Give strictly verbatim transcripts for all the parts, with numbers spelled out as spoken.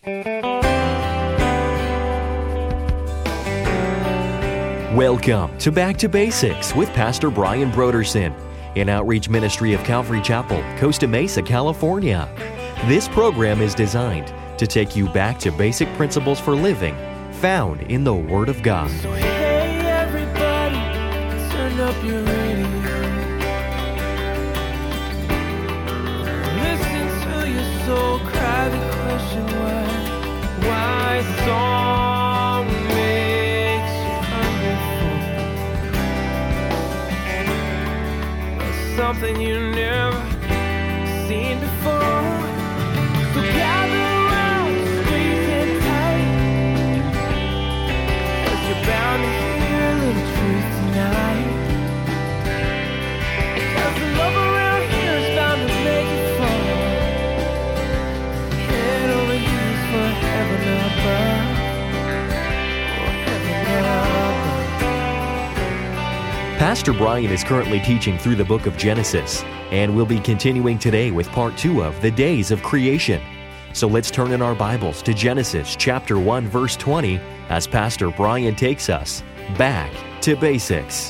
Welcome to Back to Basics with Pastor Brian Brodersen, an outreach ministry of Calvary Chapel, Costa Mesa, California. This program is designed to take you back to basic principles for living found in the Word of God. So hey everybody, turn up your radio. Listen to your soul cry the question why, why song makes you hungry for. That's something you never seen before. So gather around, squeeze in tight, 'cause you're bound to hear a little truth tonight. 'Cause the love around here is bound to make you fall. Head over heels for heaven above. Oh, heaven above. Pastor Brian is currently teaching through the book of Genesis, and we'll be continuing today with part two of the days of creation. So let's turn in our Bibles to Genesis chapter one, verse twenty, as Pastor Brian takes us back to basics.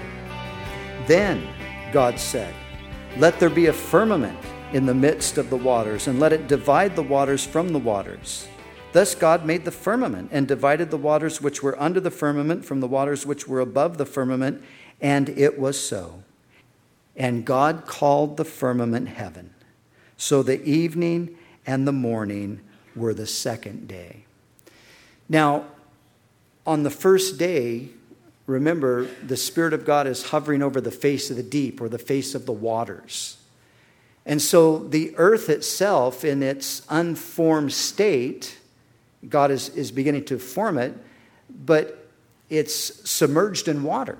Then God said, "Let there be a firmament in the midst of the waters, and let it divide the waters from the waters." Thus God made the firmament, and divided the waters which were under the firmament from the waters which were above the firmament, and it was so. And God called the firmament heaven. So the evening and the morning were the second day. Now, on the first day, remember, the Spirit of God is hovering over the face of the deep, or the face of the waters. And so the earth itself, in its unformed state, God is, is beginning to form it, but it's submerged in water.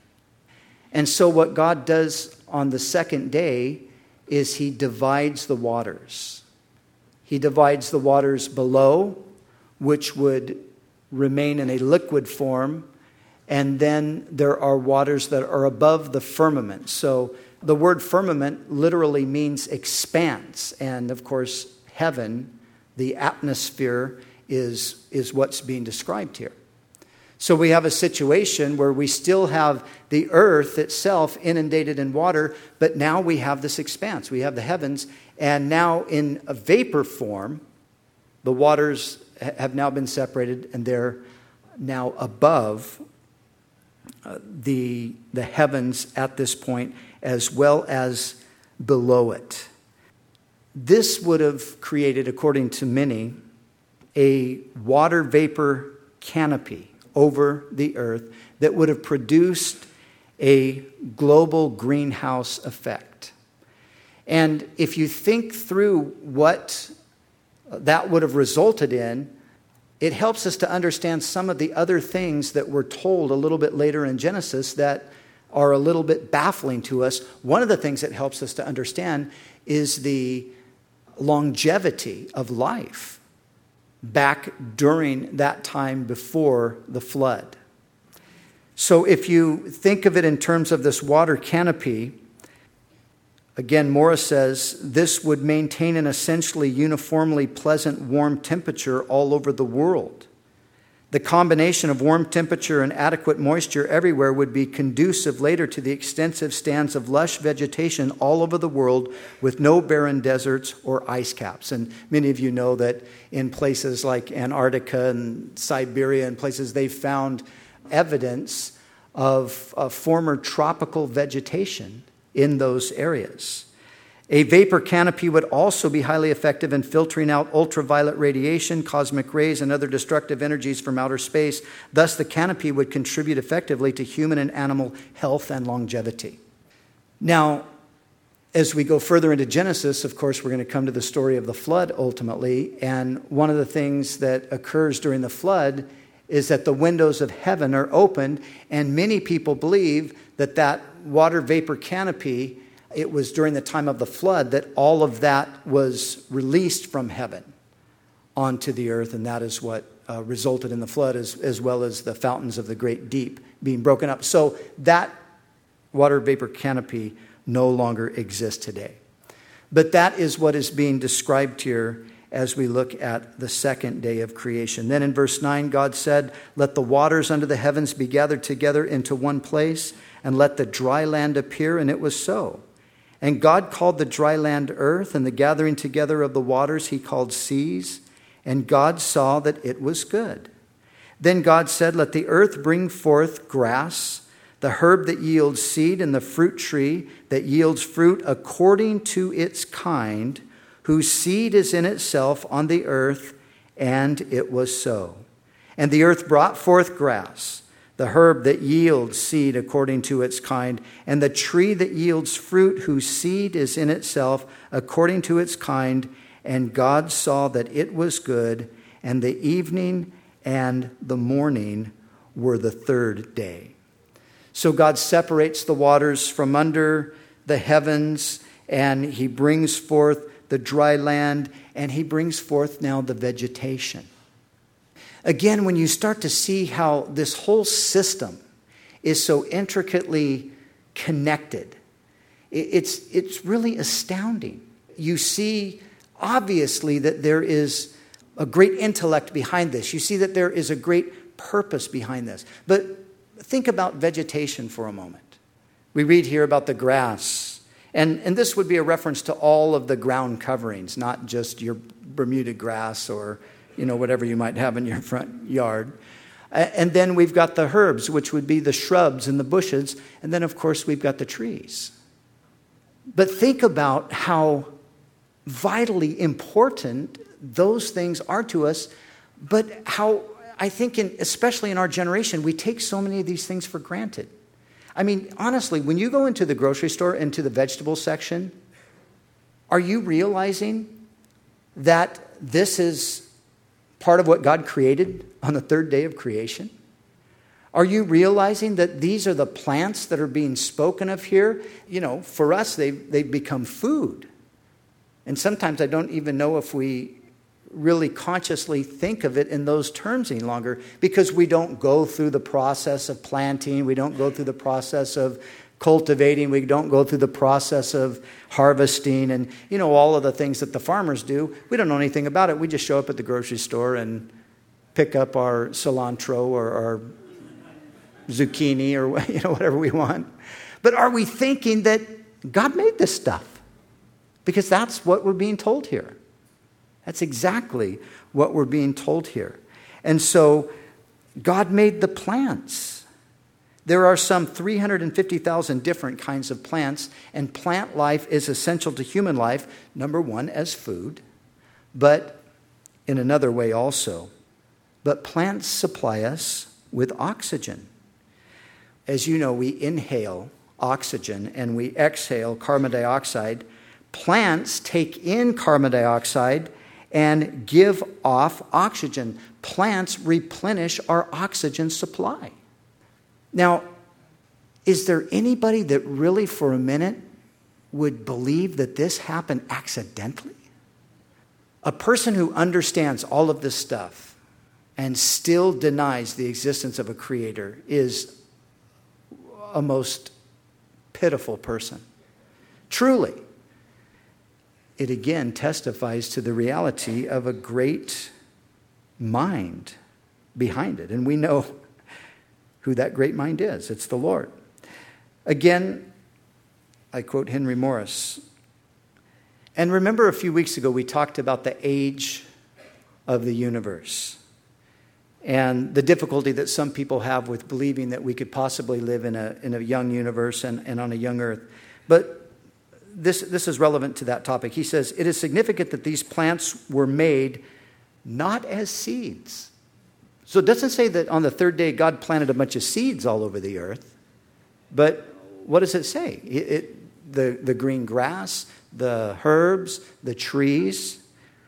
And so what God does on the second day is He divides the waters. He divides the waters below, which would remain in a liquid form, and then there are waters that are above the firmament. So the word firmament literally means expanse, and of course heaven, the atmosphere, is, is what's being described here. So we have a situation where we still have the earth itself inundated in water, but now we have this expanse. We have the heavens, and now in a vapor form, the waters have now been separated, and they're now above uh, the, the heavens at this point, as well as below it. This would have created, according to many, a water vapor canopy over the earth that would have produced a global greenhouse effect. And if you think through what that would have resulted in, it helps us to understand some of the other things that we're told a little bit later in Genesis that are a little bit baffling to us. One of the things that helps us to understand is the longevity of life back during that time before the flood. So if you think of it in terms of this water canopy, again, Morris says, this would maintain an essentially uniformly pleasant warm temperature all over the world. The combination of warm temperature and adequate moisture everywhere would be conducive later to the extensive stands of lush vegetation all over the world with no barren deserts or ice caps. And many of you know that in places like Antarctica and Siberia and places, they've found evidence of, of former tropical vegetation in those areas. A vapor canopy would also be highly effective in filtering out ultraviolet radiation, cosmic rays, and other destructive energies from outer space. Thus, the canopy would contribute effectively to human and animal health and longevity. Now, as we go further into Genesis, of course, we're going to come to the story of the flood ultimately. And one of the things that occurs during the flood is that the windows of heaven are opened, and many people believe that that water vapor canopy, it was during the time of the flood that all of that was released from heaven onto the earth, and that is what uh, resulted in the flood, as, as well as the fountains of the great deep being broken up. So that water vapor canopy no longer exists today. But that is what is being described here as we look at the second day of creation. Then in verse nine, God said, "Let the waters under the heavens be gathered together into one place, and let the dry land appear," and it was so. And God called the dry land earth, and the gathering together of the waters he called seas. And God saw that it was good. Then God said, "Let the earth bring forth grass, the herb that yields seed, and the fruit tree that yields fruit according to its kind, whose seed is in itself on the earth." And it was so. And the earth brought forth grass, the herb that yields seed according to its kind, and the tree that yields fruit, whose seed is in itself according to its kind. And God saw that it was good, and the evening and the morning were the third day. So God separates the waters from under the heavens, and he brings forth the dry land, and he brings forth now the vegetation. Again, when you start to see how this whole system is so intricately connected, it's, it's really astounding. You see, obviously, that there is a great intellect behind this. You see that there is a great purpose behind this. But think about vegetation for a moment. We read here about the grass. And, and this would be a reference to all of the ground coverings, not just your Bermuda grass or, you know, whatever you might have in your front yard. And then we've got the herbs, which would be the shrubs and the bushes. And then, of course, we've got the trees. But think about how vitally important those things are to us, but how I think, in, especially in our generation, we take so many of these things for granted. I mean, honestly, when you go into the grocery store, into the vegetable section, are you realizing that this is part of what God created on the third day of creation? Are you realizing that these are the plants that are being spoken of here? You know, for us, they've, they've become food. And sometimes I don't even know if we really consciously think of it in those terms any longer, because we don't go through the process of planting, we don't go through the process of cultivating, we don't go through the process of harvesting, and you know, all of the things that the farmers do. We don't know anything about it. We just show up at the grocery store and pick up our cilantro or our zucchini or you know whatever we want. But are we thinking that God made this stuff? Because that's what we're being told here. That's exactly what we're being told here. And so God made the plants. There are some three hundred fifty thousand different kinds of plants, and plant life is essential to human life, number one, as food, but in another way also. But plants supply us with oxygen. As you know, we inhale oxygen and we exhale carbon dioxide. Plants take in carbon dioxide and give off oxygen. Plants replenish our oxygen supply. Now, is there anybody that really for a minute would believe that this happened accidentally? A person who understands all of this stuff and still denies the existence of a creator is a most pitiful person. Truly. It again testifies to the reality of a great mind behind it. And we know who that great mind is. It's the Lord. Again, I quote Henry Morris. And remember a few weeks ago we talked about the age of the universe and the difficulty that some people have with believing that we could possibly live in a, in a young universe and, and on a young earth. But This, this is relevant to that topic. He says, it is significant that these plants were made not as seeds. So it doesn't say that on the third day God planted a bunch of seeds all over the earth. But what does it say? It, it, the, the green grass, the herbs, the trees.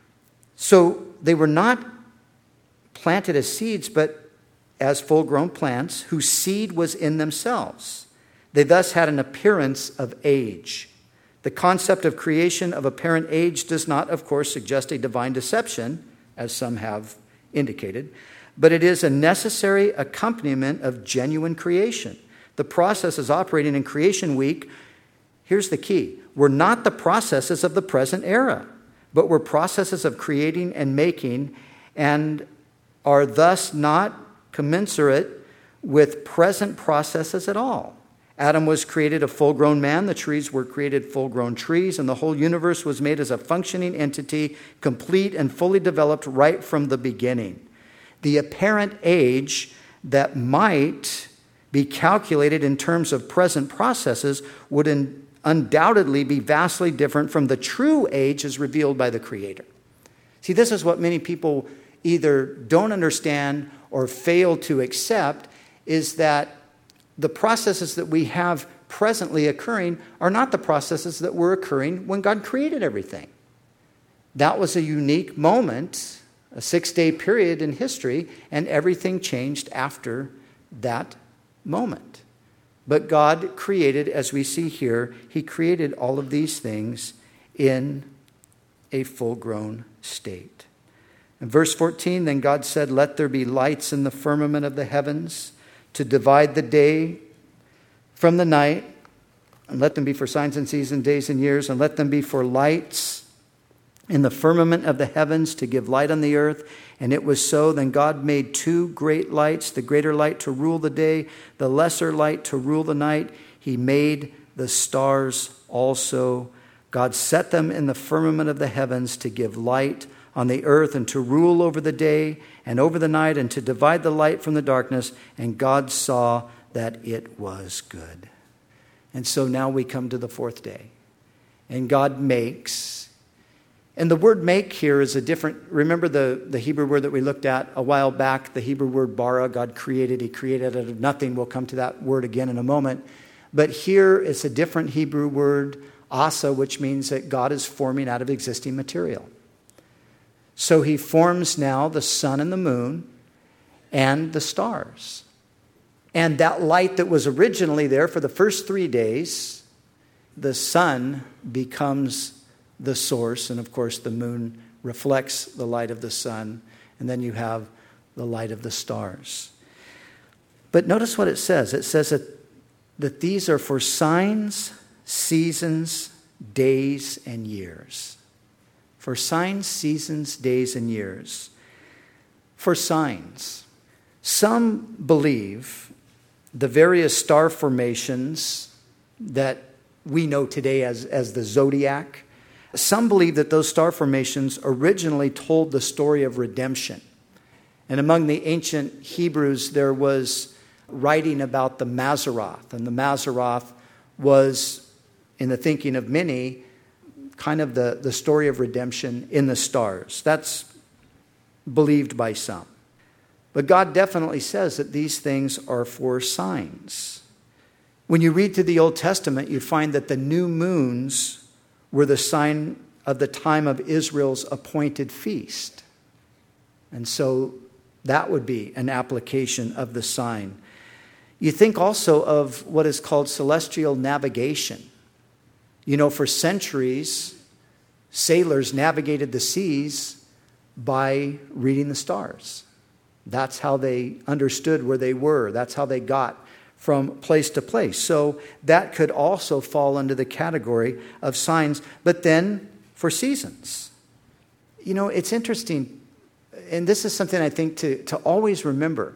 So they were not planted as seeds, but as full-grown plants whose seed was in themselves. They thus had an appearance of age. The concept of creation of apparent age does not, of course, suggest a divine deception, as some have indicated, but it is a necessary accompaniment of genuine creation. The processes operating in creation week, here's the key, were not the processes of the present era, but were processes of creating and making, and are thus not commensurate with present processes at all. Adam was created a full-grown man, the trees were created full-grown trees, and the whole universe was made as a functioning entity, complete and fully developed right from the beginning. The apparent age that might be calculated in terms of present processes would un- undoubtedly be vastly different from the true age as revealed by the Creator. See, this is what many people either don't understand or fail to accept, is that the processes that we have presently occurring are not the processes that were occurring when God created everything. That was a unique moment, a six-day period in history, and everything changed after that moment. But God created, as we see here, He created all of these things in a full-grown state. In verse fourteen, then God said, "Let there be lights in the firmament of the heavens, to divide the day from the night, and let them be for signs and seasons, days and years, and let them be for lights in the firmament of the heavens to give light on the earth." And it was so. Then God made two great lights, the greater light to rule the day, the lesser light to rule the night. He made the stars also. God set them in the firmament of the heavens to give light on the earth, and to rule over the day and over the night, and to divide the light from the darkness. And God saw that it was good. And so now we come to the fourth day. And God makes, and the word make here is a different, remember the, the Hebrew word that we looked at a while back, the Hebrew word bara, God created, He created out of nothing. We'll come to that word again in a moment. But here it's a different Hebrew word, asa, which means that God is forming out of existing material. So He forms now the sun and the moon and the stars. And that light that was originally there for the first three days, the sun becomes the source. And of course, the moon reflects the light of the sun. And then you have the light of the stars. But notice what it says. It says that, that these are for signs, seasons, days, and years. For signs, seasons, days, and years. For signs. Some believe the various star formations that we know today as, as the zodiac, some believe that those star formations originally told the story of redemption. And among the ancient Hebrews, there was writing about the Mazzaroth. And the Mazzaroth was, in the thinking of many, kind of the, the story of redemption in the stars. That's believed by some. But God definitely says that these things are for signs. When you read through the Old Testament, you find that the new moons were the sign of the time of Israel's appointed feast. And so that would be an application of the sign. You think also of what is called celestial navigation. You know, for centuries, sailors navigated the seas by reading the stars. That's how they understood where they were. That's how they got from place to place. So that could also fall under the category of signs. But then for seasons. You know, it's interesting, and this is something I think to, to always remember.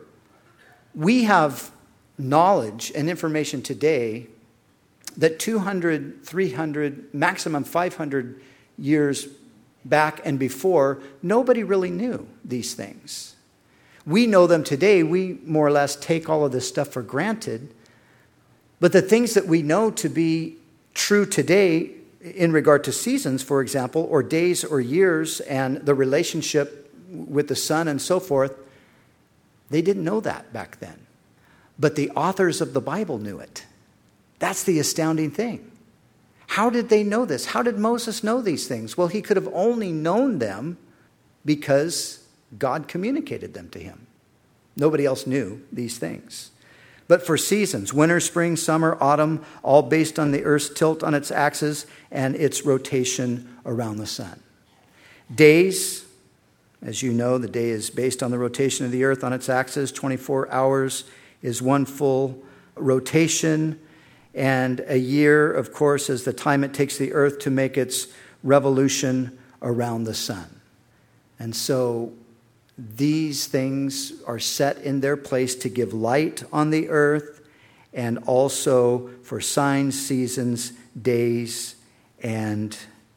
We have knowledge and information today that two hundred, three hundred, maximum five hundred years back and before, nobody really knew these things. We know them today. We more or less take all of this stuff for granted. But the things that we know to be true today in regard to seasons, for example, or days or years and the relationship with the sun and so forth, they didn't know that back then. But the authors of the Bible knew it. That's the astounding thing. How did they know this? How did Moses know these things? Well, he could have only known them because God communicated them to him. Nobody else knew these things. But for seasons, winter, spring, summer, autumn, all based on the earth's tilt on its axis and its rotation around the sun. Days, as you know, the day is based on the rotation of the earth on its axis. twenty-four hours is one full rotation. And a year, of course, is the time it takes the earth to make its revolution around the sun. And so these things are set in their place to give light on the earth and also for signs, seasons, days, and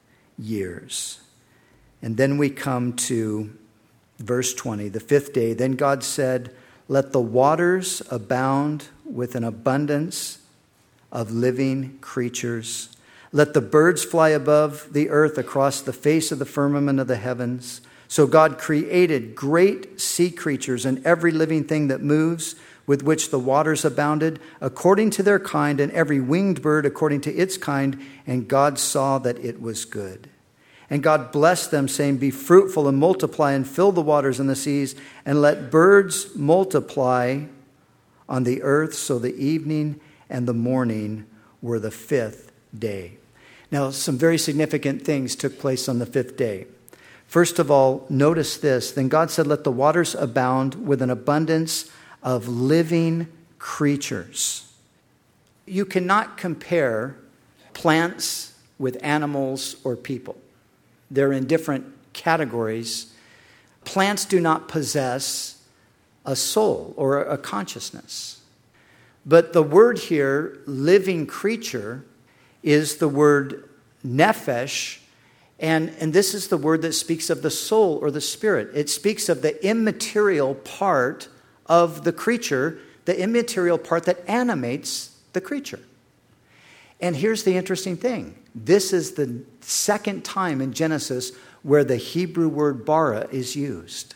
years. And then we come to verse twenty, the fifth day. Then God said, "Let the waters abound with an abundance of living creatures. Let the birds fly above the earth across the face of the firmament of the heavens." So God created great sea creatures and every living thing that moves, with which the waters abounded, according to their kind, and every winged bird according to its kind. And God saw that it was good. And God blessed them, saying, "Be fruitful and multiply and fill the waters and the seas, and let birds multiply on the earth." So the evening and the morning were the fifth day. Now, some very significant things took place on the fifth day. First of all, notice this. Then God said, "Let the waters abound with an abundance of living creatures." You cannot compare plants with animals or people. They're in different categories. Plants do not possess a soul or a consciousness. But the word here, living creature, is the word nephesh. And, and this is the word that speaks of the soul or the spirit. It speaks of the immaterial part of the creature, the immaterial part that animates the creature. And here's the interesting thing. This is the second time in Genesis where the Hebrew word bara is used.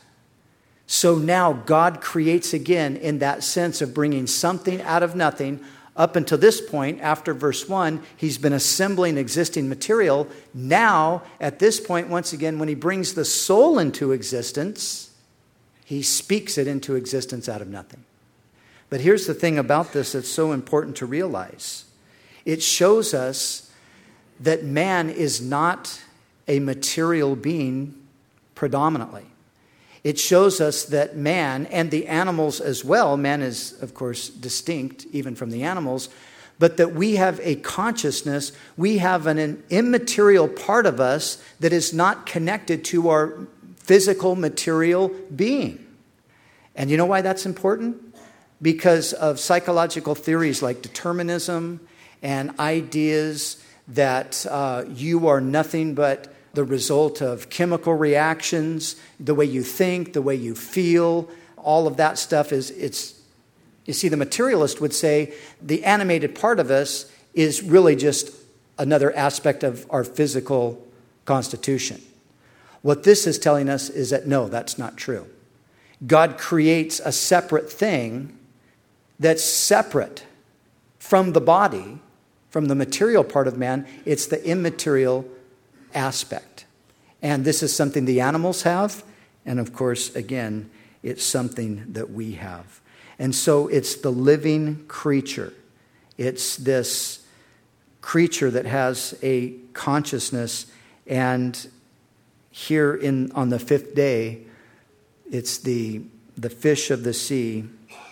So now God creates again in that sense of bringing something out of nothing. Up until this point, after verse one, he's been assembling existing material. Now, at this point, once again, when he brings the soul into existence, he speaks it into existence out of nothing. But here's the thing about this that's so important to realize. It shows us that man is not a material being predominantly. It shows us that man, and the animals as well, man is, of course, distinct even from the animals, but that we have a consciousness, we have an, an immaterial part of us that is not connected to our physical, material being. And you know why that's important? Because of psychological theories like determinism and ideas that uh, you are nothing but the result of chemical reactions, the way you think, the way you feel, all of that stuff is, it's, you see, the materialist would say the animated part of us is really just another aspect of our physical constitution. What this is telling us is that no, that's not true. God creates a separate thing that's separate from the body, from the material part of man. It's the immaterial aspect. And this is something the animals have. And of course, again, it's something that we have. And so it's the living creature. It's this creature that has a consciousness. And here in on the fifth day, it's the, the fish of the sea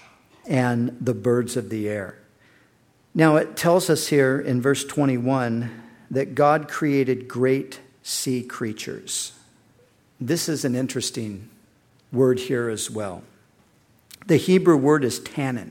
and the birds of the air. Now it tells us here in verse twenty-one that God created great sea creatures. This is an interesting word here as well. The Hebrew word is tannin.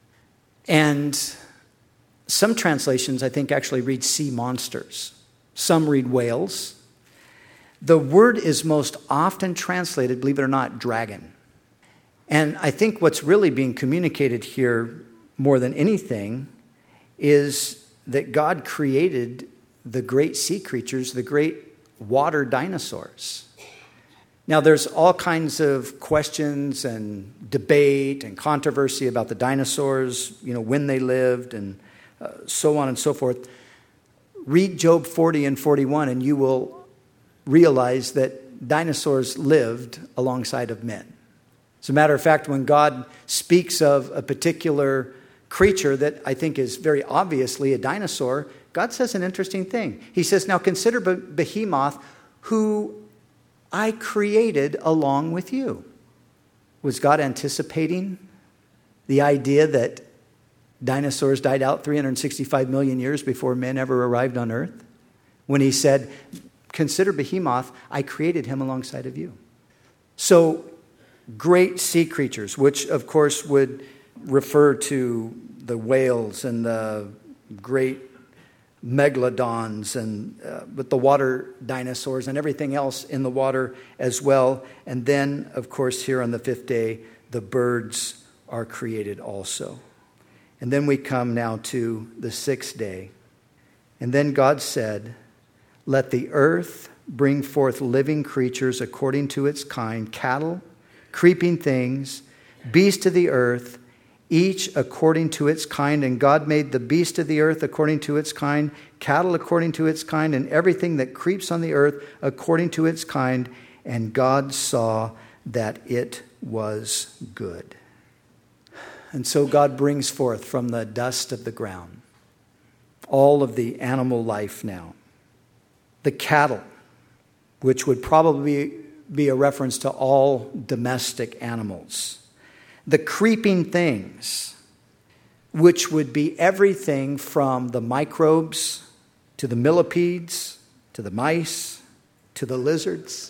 And some translations, I think, actually read sea monsters. Some read whales. The word is most often translated, believe it or not, dragon. And I think what's really being communicated here more than anything is that God created the great sea creatures, the great water dinosaurs. Now, there's all kinds of questions and debate and controversy about the dinosaurs, you know, when they lived and uh, so on and so forth. Read Job forty and forty-one and you will realize that dinosaurs lived alongside of men. As a matter of fact, when God speaks of a particular creature that I think is very obviously a dinosaur, God says an interesting thing. He says, now consider Behemoth, who I created along with you. Was God anticipating the idea that dinosaurs died out three hundred sixty-five million years before men ever arrived on earth? When he said, consider Behemoth, I created him alongside of you. So great sea creatures, which of course would refer to the whales and the great megalodons and uh, with the water dinosaurs and everything else in the water as well. And then, of course, here on the fifth day, the birds are created also. And then we come now to the sixth day. And then God said, let the earth bring forth living creatures according to its kind, cattle, creeping things, beasts of the earth, each according to its kind. And God made the beast of the earth according to its kind, cattle according to its kind, and everything that creeps on the earth according to its kind. And God saw that it was good. And so God brings forth from the dust of the ground all of the animal life now. The cattle, which would probably be a reference to all domestic animals. The creeping things, which would be everything from the microbes to the millipedes, to the mice, to the lizards.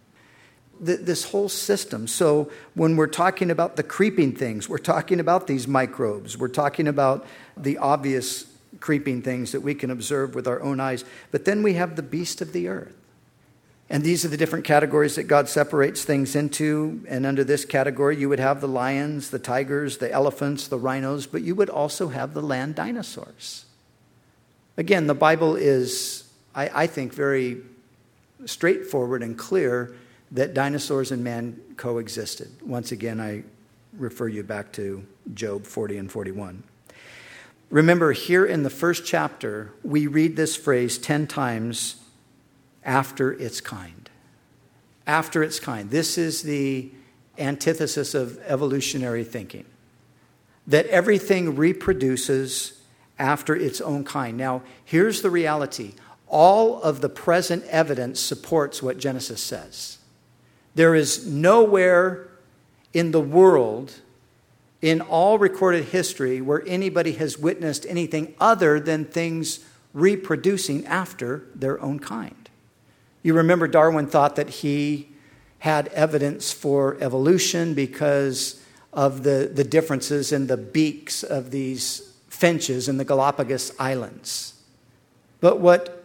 This whole system. So when we're talking about the creeping things, we're talking about these microbes. We're talking about the obvious creeping things that we can observe with our own eyes. But then we have the beast of the earth. And these are the different categories that God separates things into. And under this category, you would have the lions, the tigers, the elephants, the rhinos, but you would also have the land dinosaurs. Again, the Bible is, I, I think, very straightforward and clear that dinosaurs and man coexisted. Once again, I refer you back to Job forty and forty-one. Remember, here in the first chapter, we read this phrase ten times, after its kind. After its kind. This is the antithesis of evolutionary thinking. That everything reproduces after its own kind. Now, here's the reality. All of the present evidence supports what Genesis says. There is nowhere in the world, in all recorded history, where anybody has witnessed anything other than things reproducing after their own kind. You remember Darwin thought that he had evidence for evolution because of the, the differences in the beaks of these finches in the Galapagos Islands. But what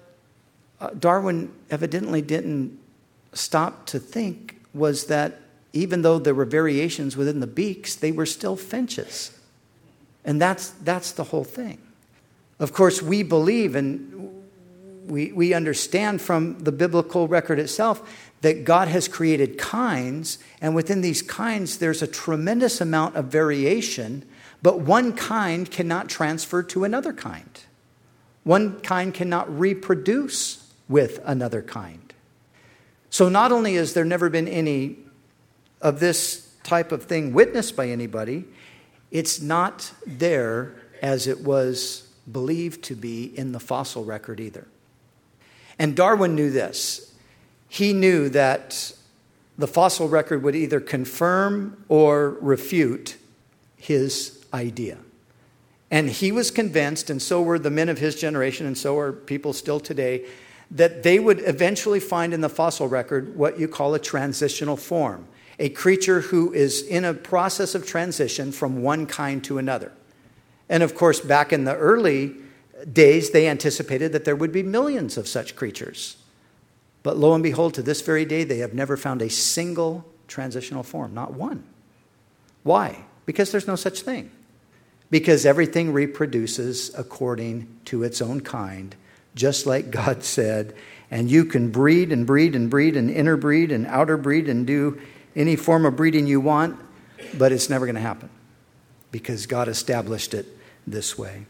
Darwin evidently didn't stop to think was that even though there were variations within the beaks, they were still finches. And that's that's the whole thing. Of course, we believe and we, we understand from the biblical record itself that God has created kinds, and within these kinds there's a tremendous amount of variation, but one kind cannot transfer to another kind. One kind cannot reproduce with another kind. So not only has there never been any of this type of thing witnessed by anybody, it's not there as it was believed to be in the fossil record either. And Darwin knew this. He knew that the fossil record would either confirm or refute his idea. And he was convinced, and so were the men of his generation, and so are people still today, that they would eventually find in the fossil record what you call a transitional form, a creature who is in a process of transition from one kind to another. And of course, back in the early days, they anticipated that there would be millions of such creatures. But lo and behold, to this very day, they have never found a single transitional form, not one. Why? Because there's no such thing. Because everything reproduces according to its own kind, just like God said. And you can breed and breed and breed and interbreed and outerbreed and do any form of breeding you want, but it's never going to happen because God established it this way.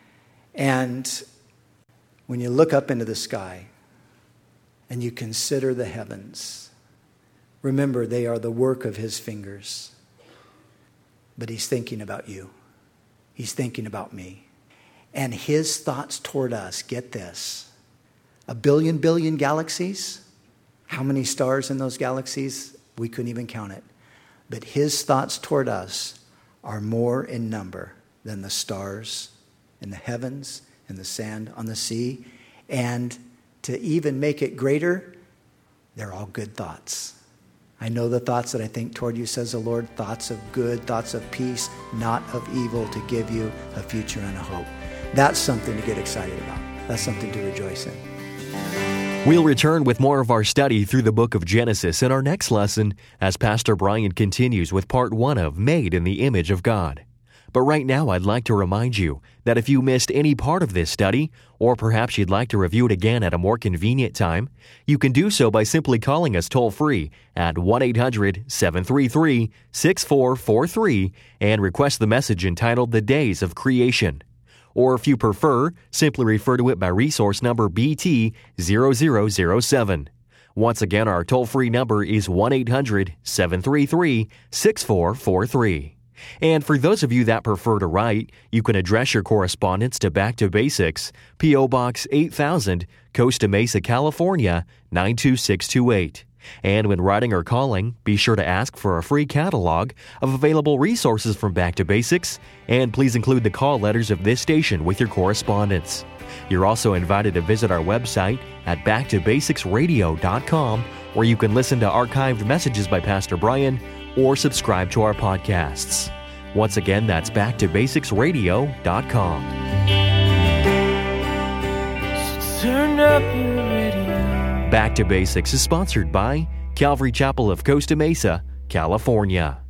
And when you look up into the sky and you consider the heavens, remember they are the work of his fingers. But he's thinking about you. He's thinking about me. And his thoughts toward us, get this, a billion billion galaxies. How many stars in those galaxies? We couldn't even count it. But his thoughts toward us are more in number than the stars in the heavens and the sand on the sea. And to even make it greater, they're all good thoughts. I know the thoughts that I think toward you, says the Lord, thoughts of good, thoughts of peace, not of evil, to give you a future and a hope. That's something to get excited about. That's something to rejoice in. We'll return with more of our study through the book of Genesis in our next lesson as Pastor Brian continues with part one of Made in the Image of God. But right now, I'd like to remind you that if you missed any part of this study, or perhaps you'd like to review it again at a more convenient time, you can do so by simply calling us toll-free at one eight hundred seven three three six four four three and request the message entitled The Days of Creation. Or if you prefer, simply refer to it by resource number B T zero zero zero seven. Once again, our toll-free number is one eight hundred seven three three six four four three. And for those of you that prefer to write, you can address your correspondence to Back to Basics, P O. Box eight thousand, Costa Mesa, California, nine two six two eight. And when writing or calling, be sure to ask for a free catalog of available resources from Back to Basics, and please include the call letters of this station with your correspondence. You're also invited to visit our website at back to basics radio dot com, where you can listen to archived messages by Pastor Brian or subscribe to our podcasts. Once again, that's back to basics radio dot com. So turn up your radio. Back to Basics is sponsored by Calvary Chapel of Costa Mesa, California.